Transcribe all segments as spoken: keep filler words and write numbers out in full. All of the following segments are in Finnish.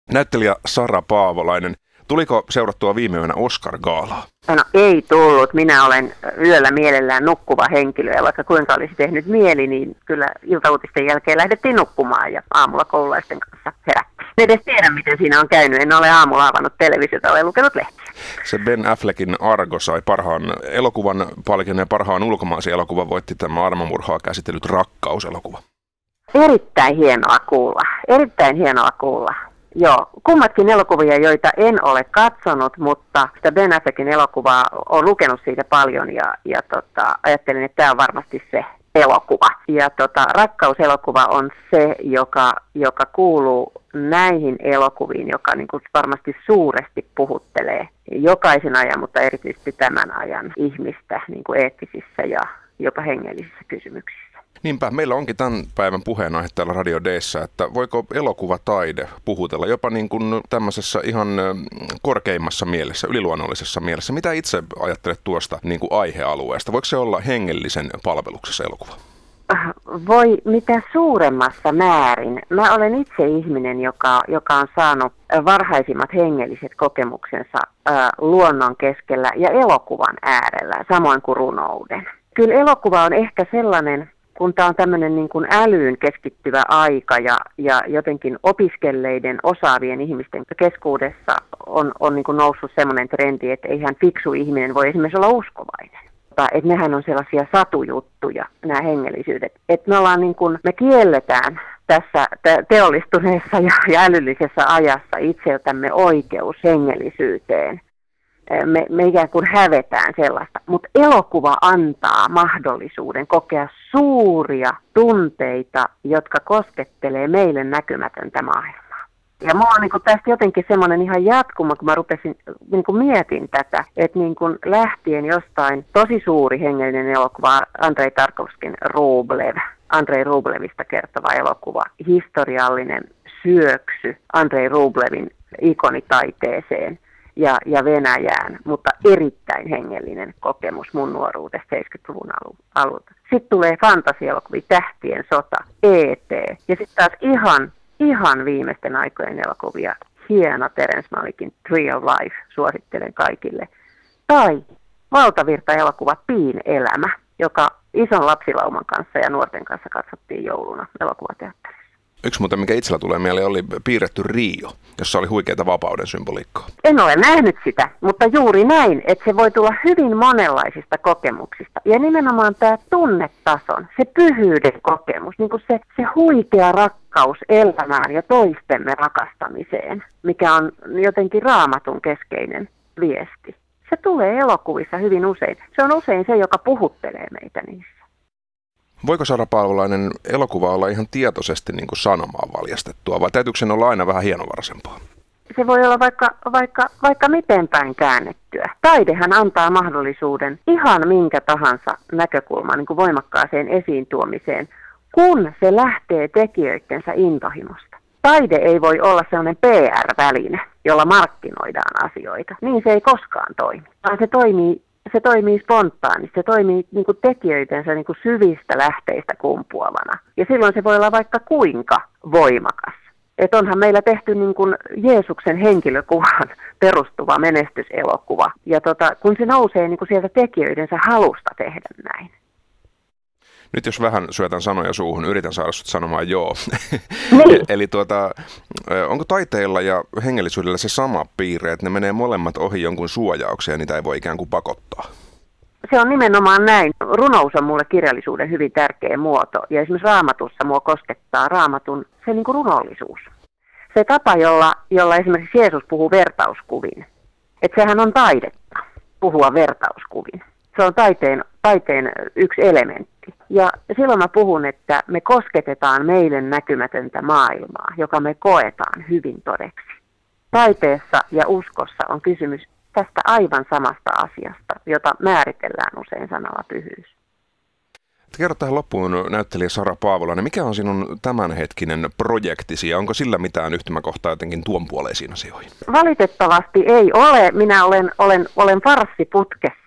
Näyttelijä Sara Paavolainen, tuliko seurattua viime yönä Oscar-gaalaa? No ei tullut. Minä olen yöllä mielellään nukkuva henkilö ja vaikka kuinka olisi tehnyt mieli, niin kyllä iltauutisten jälkeen lähdettiin nukkumaan ja aamulla koululaisten kanssa herättiin. En edes tiedä, miten siinä on käynyt. En ole aamulla avannut televisiota, olen lukenut lehtiä. Se Ben Affleckin Argo sai parhaan elokuvan palkinnon ja parhaan ulkomaisen elokuvan voitti tämä armomurhaa käsitellyt Rakkauselokuva. Erittäin hienoa kuulla. Erittäin hienoa kuulla. Joo, kummatkin elokuvia, joita en ole katsonut, mutta sitä Ben Affleckin elokuvaa olen lukenut siitä paljon ja, ja tota, ajattelin, että tämä on varmasti se elokuva. Ja tota, Rakkauselokuva on se, joka, joka kuuluu näihin elokuviin, joka niin kuin varmasti suuresti puhuttelee jokaisen ajan, mutta erityisesti tämän ajan ihmistä niin kuin eettisissä ja jopa hengellisissä kysymyksissä. Niinpä, meillä onkin tämän päivän puheenaihe täällä Radio D:ssä, että voiko elokuvataide puhutella jopa niin kuin tämmöisessä ihan korkeimmassa mielessä, yliluonnollisessa mielessä. Mitä itse ajattelet tuosta niin kuin aihealueesta? Voiko se olla hengellisen palveluksessa elokuva? Voi mitä suuremmassa määrin. Mä olen itse ihminen, joka, joka on saanut varhaisimmat hengelliset kokemuksensa ää, luonnon keskellä ja elokuvan äärellä, samoin kuin runouden. Kyllä elokuva on ehkä sellainen, kun tämä on tämmöinen niin kuin älyyn keskittyvä aika ja, ja jotenkin opiskelleiden osaavien ihmisten keskuudessa on, on niin kuin noussut semmoinen trendi, että eihän fiksu ihminen voi esimerkiksi olla uskovainen. Että nehän on sellaisia satujuttuja, nämä hengellisyydet. Että me ollaan niin kuin, me kielletään tässä teollistuneessa ja, ja älyllisessä ajassa itseltämme oikeus hengellisyyteen. Me, me ikään kuin hävetään sellaista, mutta elokuva antaa mahdollisuuden kokea suuria tunteita, jotka koskettelee meille näkymätöntä maailmaa. Ja mulla on niin kuin tästä jotenkin semmoinen ihan jatkuma, kun mä rupesin, niin kuin mietin tätä, että niin kuin lähtien jostain tosi suuri hengellinen elokuva, Andrei Tarkovskin Rublev, Andrei Rublevista kertova elokuva, historiallinen syöksy Andrei Rublevin ikonitaiteeseen ja, ja Venäjään, mutta erittäin hengellinen kokemus mun nuoruudesta seitsemänkymmentäluvun alulta. Sitten tulee fantasiaelokuvia, Tähtien sota, E T ja sitten taas ihan Ihan viimeisten aikojen elokuvia. Hieno Terence Malickin Tree of Life, suosittelen kaikille. Tai valtavirta-elokuva Piin elämä, joka ison lapsilauman kanssa ja nuorten kanssa katsottiin jouluna elokuvateatterissa. Yksi muuten, mikä itsellä tulee mieleen, oli piirretty Rio, jossa oli huikeita vapauden symboliikkaa. En ole nähnyt sitä, mutta juuri näin, että se voi tulla hyvin monenlaisista kokemuksista. Ja nimenomaan tämä tunnetason, se pyhyyden kokemus, niin kuin se, se huikea rakkaus elämään ja toistemme rakastamiseen, mikä on jotenkin Raamatun keskeinen viesti. Se tulee elokuvissa hyvin usein. Se on usein se, joka puhuttelee meitä niissä. Voiko Sara Paavolainen elokuva olla ihan tietoisesti niin kuin sanomaan valjastettua, vai täytyykö sen olla aina vähän hienovaraisempaa? Se voi olla vaikka, vaikka, vaikka miten päin käännettyä. Taidehan antaa mahdollisuuden ihan minkä tahansa näkökulman niin kuin voimakkaaseen esiin tuomiseen, kun se lähtee tekijöidensä intohimosta. Taide ei voi olla sellainen P R-väline, jolla markkinoidaan asioita. Niin se ei koskaan toimi, vaan se toimii Se toimii spontaanisti, se toimii niin kuin tekijöitensä niin kuin syvistä lähteistä kumpuavana. Ja silloin se voi olla vaikka kuinka voimakas. Että onhan meillä tehty niin kuin Jeesuksen henkilökuvan perustuva menestyselokuva. Ja tota, kun se nousee niin kuin sieltä tekijöidensä halusta tehdä näin. Nyt jos vähän syötän sanoja suuhun, yritän saada sut sanomaan joo. Niin. Eli tuota, onko taiteella ja hengellisyydellä se sama piirre, että ne menee molemmat ohi jonkun suojauksen ja niitä ei voi ikään kuin pakottaa? Se on nimenomaan näin. Runous on mulle kirjallisuuden hyvin tärkeä muoto. Ja esimerkiksi Raamatussa mua koskettaa Raamatun se niin kuin runollisuus. Se tapa, jolla, jolla esimerkiksi Jeesus puhuu vertauskuvin. Että sehän on taidetta puhua vertauskuvin. Se on taiteen, taiteen yksi elementti. Ja silloin mä puhun, että me kosketetaan meille näkymätöntä maailmaa, joka me koetaan hyvin todeksi. Taiteessa ja uskossa on kysymys tästä aivan samasta asiasta, jota määritellään usein sanalla pyhyys. Kerro tähän loppuun näyttelijä Sara Paavolainen, mikä on sinun tämänhetkinen projektisi ja onko sillä mitään yhtymäkohtaa jotenkin tuon puoleisiin asioihin? Valitettavasti ei ole. Minä olen, olen, olen farssiputkessa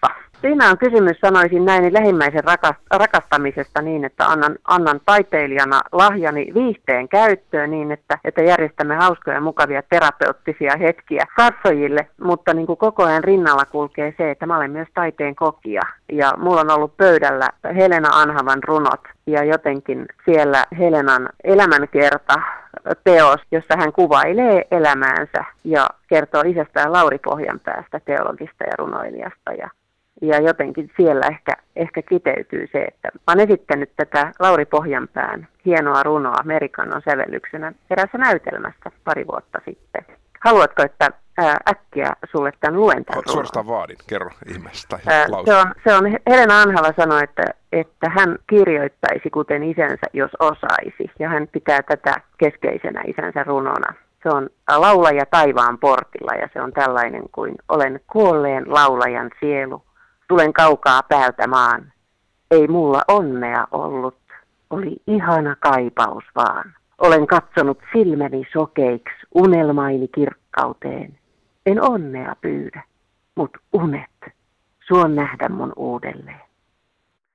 siinä on kysymys, sanoisin näin, niin lähimmäisen rakastamisesta niin, että annan, annan taiteilijana lahjani viihteen käyttöön niin, että, että järjestämme hauskoja ja mukavia terapeuttisia hetkiä katsojille, mutta niin kuin koko ajan rinnalla kulkee se, että mä olen myös taiteen kokija. Ja mulla on ollut pöydällä Helena Anhavan runot ja jotenkin siellä Helenan elämänkerta teos, jossa hän kuvailee elämäänsä ja kertoo isästään Lauri Pohjanpäästä, teologista ja runoilijasta. Ja, ja jotenkin siellä ehkä, ehkä kiteytyy se, että mä olen esittänyt tätä Lauri Pohjanpään hienoa runoa Merikannon sävellyksenä erässä näytelmässä pari vuotta sitten. Haluatko, että ää, äkkiä sulle tämän luen tämän runon? Suorastaan vaadin, kerro ihmeestä. Se on, se on, Helena Anhala sanoi, että, että hän kirjoittaisi kuten isänsä, jos osaisi. Ja hän pitää tätä keskeisenä isänsä runona. Se on laulaja taivaan portilla ja se on tällainen kuin olen kuolleen laulajan sielu. Tulen kaukaa päältä maan. Ei mulla onnea ollut, oli ihana kaipaus vaan. Olen katsonut silmäni sokeiksi unelmaini kirkkauteen. En onnea pyydä, mut unet, suon nähdä mun uudelleen.